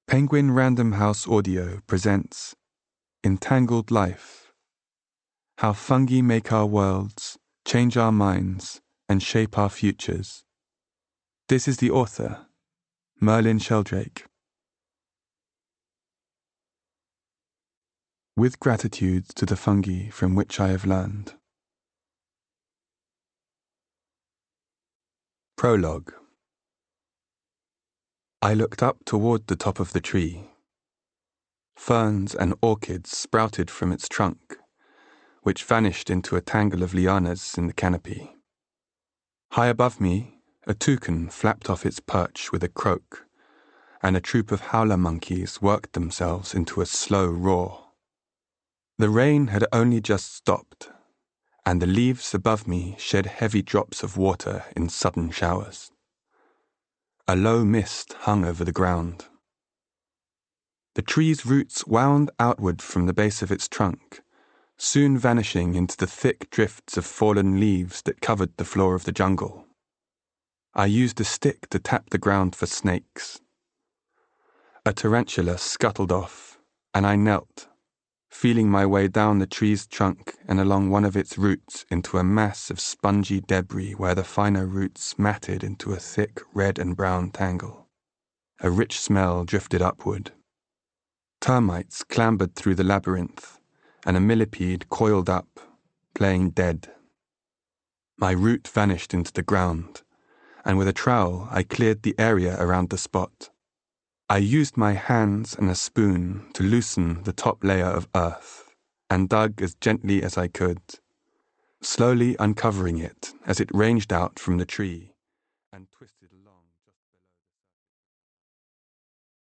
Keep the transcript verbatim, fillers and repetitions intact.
Penguin Random House Audio presents Entangled Life: How Fungi Make Our Worlds, Change Our Minds, and Shape Our Futures. This is the author, Merlin Sheldrake. With gratitude to the fungi from which I have learned. Prologue. I looked up toward the top of the tree. Ferns and orchids sprouted from its trunk, which vanished into a tangle of lianas in the canopy. High above me, a toucan flapped off its perch with a croak, and a troop of howler monkeys worked themselves into a slow roar. The rain had only just stopped, and the leaves above me shed heavy drops of water in sudden showers. A low mist hung over the ground. The tree's roots wound outward from the base of its trunk, soon vanishing into the thick drifts of fallen leaves that covered the floor of the jungle. I used a stick to tap the ground for snakes. A tarantula scuttled off, and I knelt, feeling my way down the tree's trunk and along one of its roots into a mass of spongy debris where the finer roots matted into a thick red and brown tangle. A rich smell drifted upward. Termites clambered through the labyrinth, and a millipede coiled up, playing dead. My root vanished into the ground, and with a trowel I cleared the area around the spot. I used my hands and a spoon to loosen the top layer of earth, and dug as gently as I could, slowly uncovering it as it ranged out from the tree and twisted